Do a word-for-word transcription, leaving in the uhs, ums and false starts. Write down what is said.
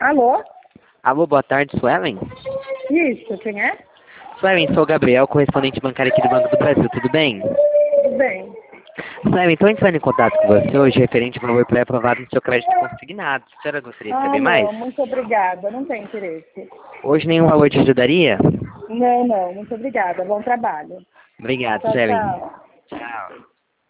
Alô? Alô, boa tarde, Suelen? Isso, quem é? Suelen, sou o Gabriel, correspondente bancário aqui do Banco do Brasil, tudo bem? Tudo bem. Suelen, estou entrando em contato com você hoje referente ao valor pré-aprovado no seu crédito consignado. A senhora gostaria de Ah, saber mais? não, muito obrigada, não tem interesse. Hoje nenhum valor te ajudaria? Não, não, muito obrigada, bom trabalho. Obrigado, Tchau, Suelen. tchau. Tchau.